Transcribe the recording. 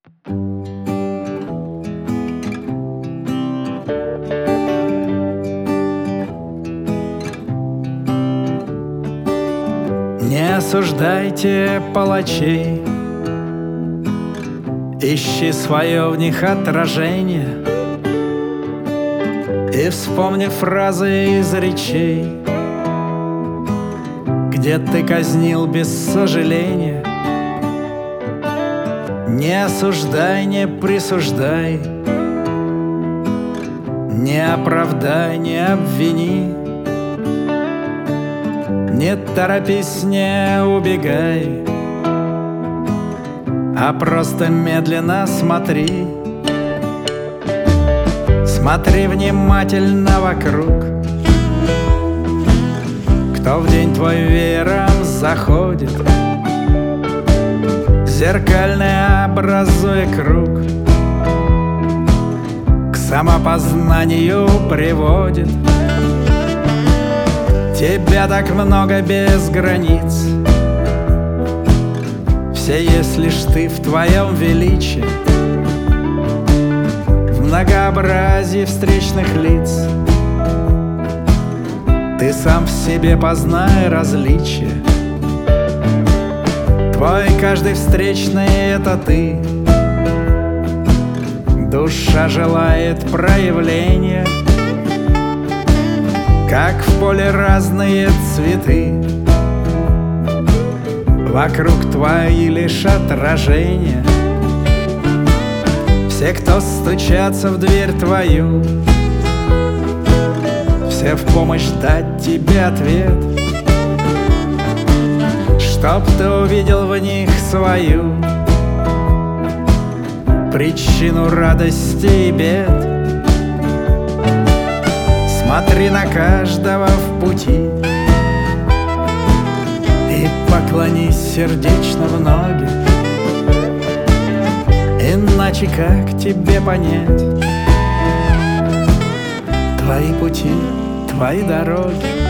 Не осуждайте палачей, ищи свое в них отражение, и вспомни фразы из речей, где ты казнил без сожаления. Не осуждай, не присуждай, не оправдай, не обвини. Не торопись, не убегай, а просто медленно смотри. Смотри внимательно вокруг, кто в день твой веером заходит, зеркально образуя круг, к самопознанию приводит. Тебя так много без границ, все есть лишь ты в твоем величии, в многообразии встречных лиц. Ты сам в себе познай различия, твой каждый встречный — это ты. Душа желает проявления, как в поле разные цветы. Вокруг твои лишь отражения, все, кто стучатся в дверь твою, все в помощь дать тебе ответ, чтоб ты увидел в них свою причину радости и бед. Смотри на каждого в пути и поклонись сердечно в ноги, иначе как тебе понять твои пути, твои дороги?